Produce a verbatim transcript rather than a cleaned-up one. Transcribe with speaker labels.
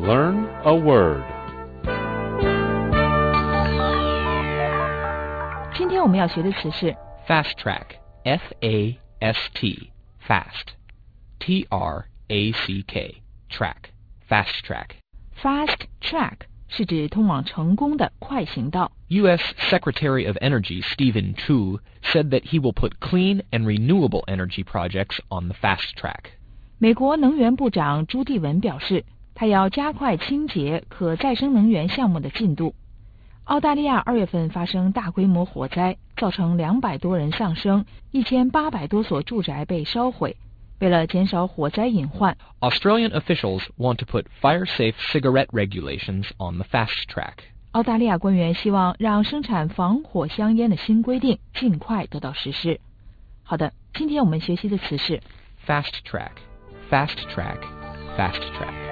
Speaker 1: Learn a word.
Speaker 2: 今天我们要学的词是
Speaker 3: Fast track. F A S T. Fast. T R A C K. Track. Fast track.
Speaker 2: fast track 是指通往成功的快行道。
Speaker 3: U S Secretary of Energy Stephen Chu said that he will put clean and renewable energy projects on the fast track.
Speaker 2: 美国能源部长朱棣文表示，他要加快清洁可再生能源项目的进度。澳大利亚二月份发生大规模火灾，造成两百多人丧生，一千八百多所住宅被烧毁。为了减少火灾隐患
Speaker 3: Australian officials want to put fire-safe cigarette regulations on the fast track.
Speaker 2: 澳大利亚官员希望让生产防火香烟的新规定尽快得到实施。好的，今天我们学习的词是
Speaker 3: Fast track. Fast track. Fast track.